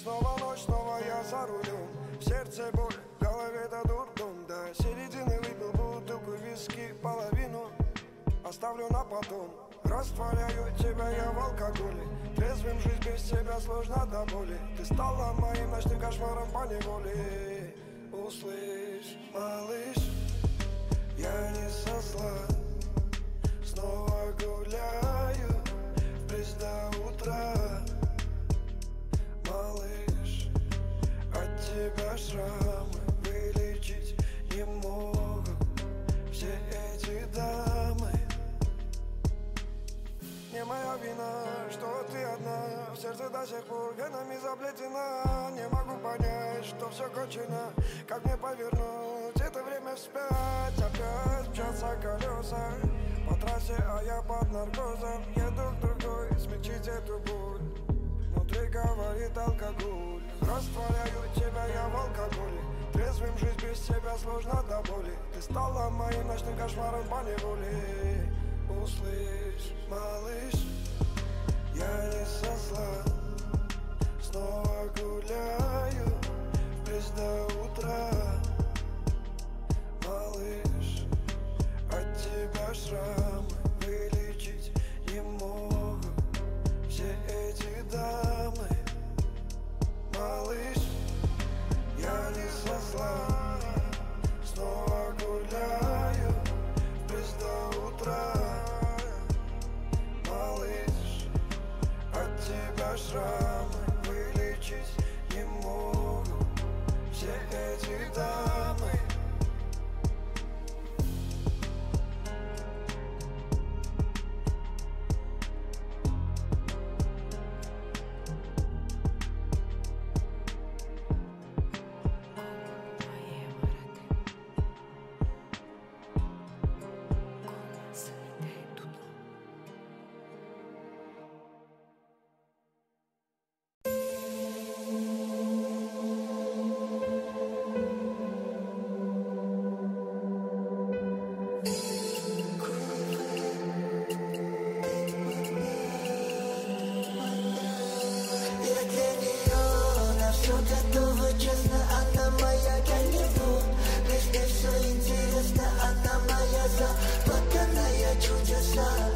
снова ночь, снова я за рулем. В сердце боль, в голове-то дурдом. До середины выпил бутылку виски, половину оставлю на потом. Растворяю тебя я в алкоголе. Трезвым жить без тебя сложно до боли. Ты стала моим ночным кошмаром поневоле. Услышь, малыш, я не со зла. Снова гуляю вплесь до утра. Малыш, от тебя шрамы вылечить не могут все эти дамы. Не моя вина, что ты одна. В сердце до сих пор венами заплетена. Не могу понять, что все кончено. Как мне повернуть это время вспять? Опять мчатся колеса по трассе, а я под наркозом. Еду к другой, смягчить эту боль. Внутри говорит алкоголь. Растворяю тебя я в алкоголе. Трезвым жить без тебя сложно до боли. Ты стала моим ночным кошмаром поневоле. Услышь, малыш, я не со зла. Снова гуляю вплесь до утра. Малыш, от тебя шрамы вылечить не могут все эти дамы. Малыш, я не со зла. Снова гуляю вплесь до утра. Малыш, от тебя шрамы вылечить не могут все эти дамы. Заплаканная чудеса.